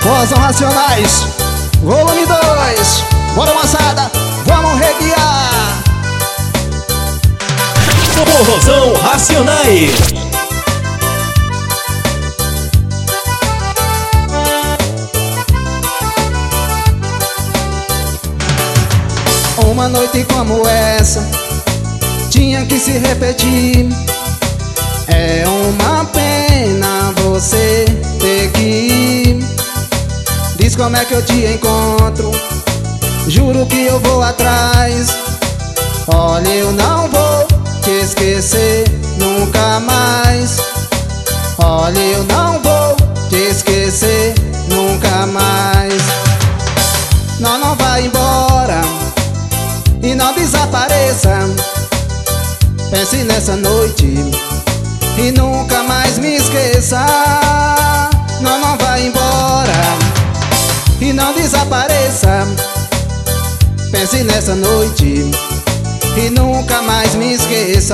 Vozão Racionais, volume 2. Bora, moçada, vamos reguiar. Vozão Racionais. Uma noite como essa tinha que se repetir. É uma pena você ter que ir. Diz como é que eu te encontro, juro que eu vou atrás. Olha, eu não vou te esquecer nunca mais. Olha, eu não vou te esquecer nunca mais. Não vai embora e não desapareça. Pense nessa noite e nunca mais me esqueça. Não vai embora e não desapareça. Pense nessa noite e nunca mais me esqueça.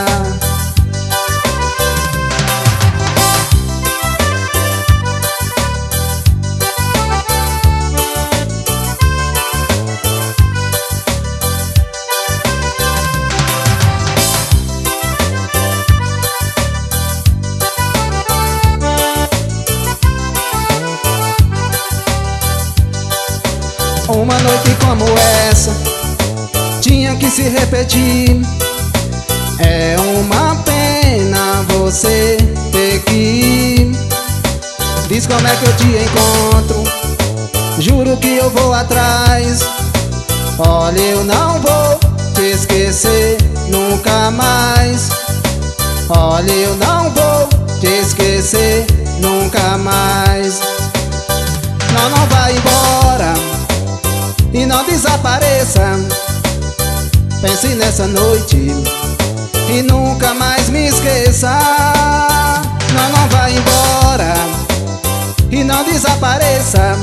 Uma noite como essa tinha que se repetir. É uma pena você ter que ir. Diz como é que eu te encontro, juro que eu vou atrás. Olha, eu não vou te esquecer nunca mais. Olha, eu não vou te esquecer nunca mais. Não vai embora e não desapareça. Pense nessa noite e nunca mais me esqueça. Não vai embora e não desapareça.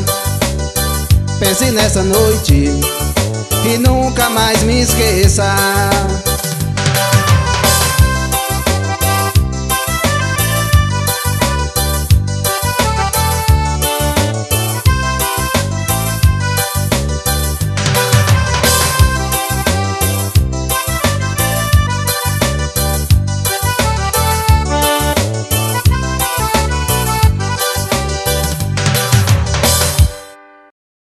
Pense nessa noite e nunca mais me esqueça.